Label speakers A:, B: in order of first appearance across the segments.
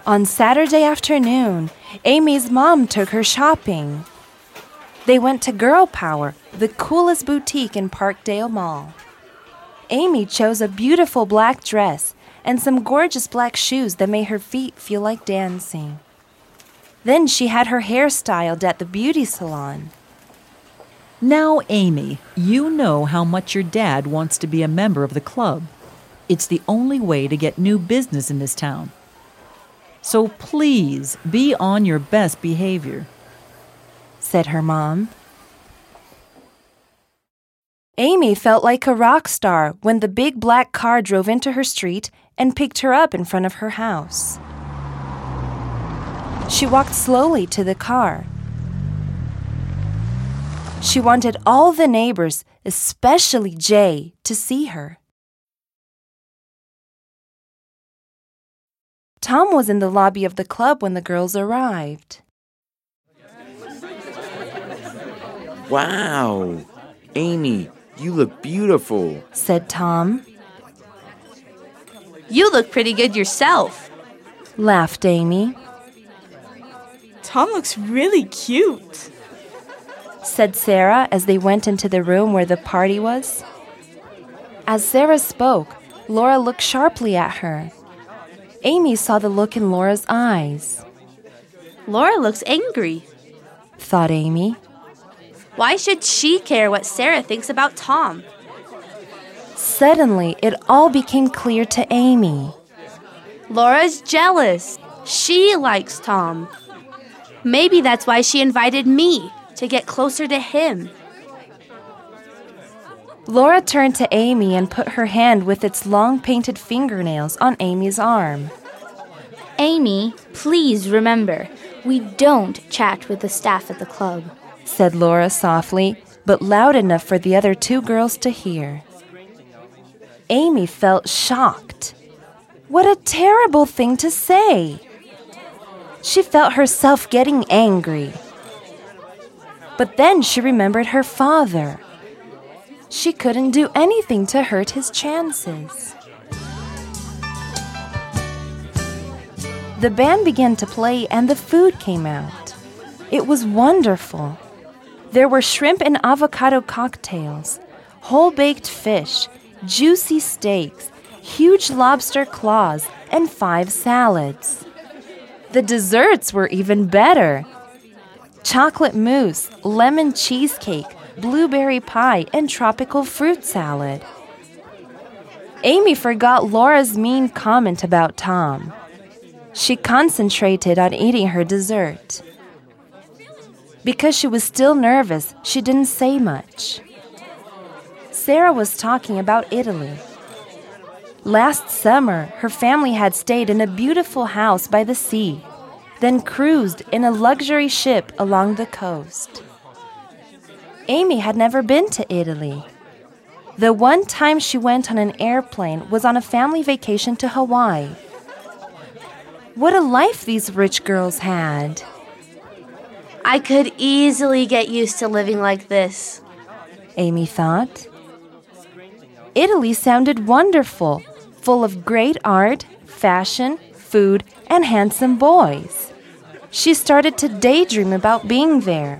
A: On Saturday afternoon, Amy's mom took her shopping. They went to Girl Power, the coolest boutique in Parkdale Mall. Amy chose a beautiful black dress and some gorgeous black shoes that made her feet feel like dancing. Then she had her hair styled at the beauty salon.
B: Now, Amy, you know how much your dad wants to be a member of the club. It's the only way to get new business in this town. So please be on your best behavior,
A: said her mom. Amy felt like a rock star when the big black car drove into her street and picked her up in front of her house. She walked slowly to the car. She wanted all the neighbors, especially Jay, to see her. Tom was in the lobby of the club when the girls arrived.
C: Wow! Amy, you look beautiful,
A: said Tom.
D: You look pretty good yourself,
A: laughed Amy.
E: Tom looks really cute,
A: said Sarah as they went into the room where the party was. As Sarah spoke, Laura looked sharply at her. Amy saw the look in Laura's eyes.
D: Laura looks angry,
A: thought Amy.
D: Why should she care what Sarah thinks about Tom?
A: Suddenly, it all became clear to Amy.
D: Laura's jealous. She likes Tom. Maybe that's why she invited me, to get closer to him.
A: Laura turned to Amy and put her hand with its long painted fingernails on Amy's arm.
F: Amy, please remember, we don't chat with the staff at the club,
A: said Laura softly, but loud enough for the other two girls to hear. Amy felt shocked. What a terrible thing to say! She felt herself getting angry. But then she remembered her father. She couldn't do anything to hurt his chances. The band began to play and the food came out. It was wonderful. There were shrimp and avocado cocktails, whole-baked fish, juicy steaks, huge lobster claws, and 5 salads. The desserts were even better. Chocolate mousse, lemon cheesecake, blueberry pie, and tropical fruit salad. Amy forgot Laura's mean comment about Tom. She concentrated on eating her dessert. Because she was still nervous, she didn't say much. Sarah was talking about Italy. Last summer, her family had stayed in a beautiful house by the sea, then cruised in a luxury ship along the coast. Amy had never been to Italy. The one time she went on an airplane was on a family vacation to Hawaii. What a life these rich girls had.
D: I could easily get used to living like this,
A: Amy thought. Italy sounded wonderful, full of great art, fashion, food, and handsome boys. She started to daydream about being there.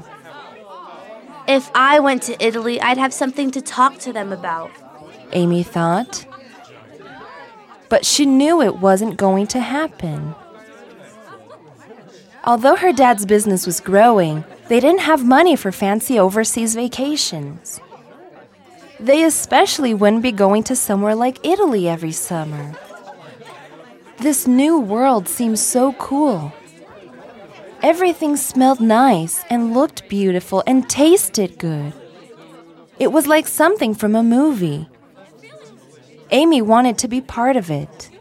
D: If I went to Italy, I'd have something to talk to them about,
A: Amy thought. But she knew it wasn't going to happen. Although her dad's business was growing, they didn't have money for fancy overseas vacations. They especially wouldn't be going to somewhere like Italy every summer. This new world seemed so cool. Everything smelled nice and looked beautiful and tasted good. It was like something from a movie. Amy wanted to be part of it.